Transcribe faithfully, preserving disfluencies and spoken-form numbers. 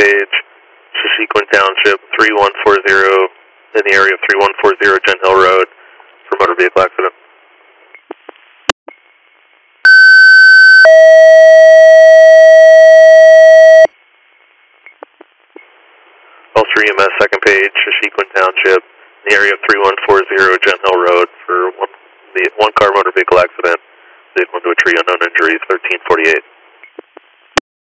page, Shashequin Township, three one four zero, in the area of three one four zero Gen Hill Road for motor vehicle accident. Ulster E M S, second page, Shashequin Township, in the area of three one four zero Gen Hill Road for one, the one car motor vehicle accident. Lead one to a tree, unknown injuries, thirteen forty-eight.